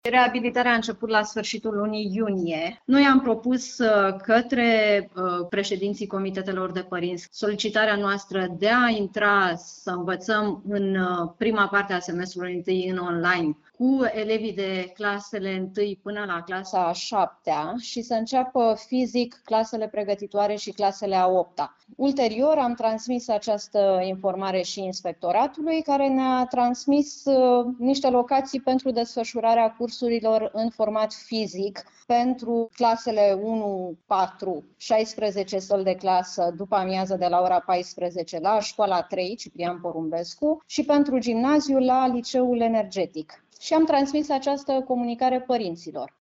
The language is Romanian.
Reabilitarea a început la sfârșitul lunii iunie. Noi am propus către președinții comitetelor de părinți solicitarea noastră de a intra să învățăm în prima parte a semestrului întâi în online cu elevii de clasele 1 până la clasa a 7-a și să înceapă fizic clasele pregătitoare și clasele a 8-a. Ulterior am transmis această informare și inspectoratului, care ne-a transmis niște locații pentru desfășurarea cursurilor în format fizic pentru clasele 1, 4, 16 săli de clasă după amiază de la ora 14 la școala 3, Ciprian Porumbescu, și pentru gimnaziu la Liceul Energetic. Și am transmis această comunicare părinților.